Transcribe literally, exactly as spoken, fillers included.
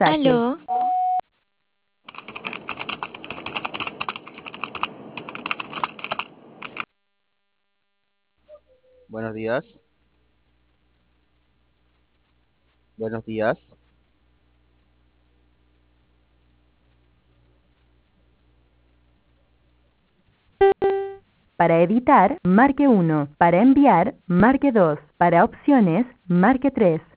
mensaje. Aló, Buenos días, buenos días. Para editar, marque uno. Para enviar, marque dos. Para opciones, marque tres.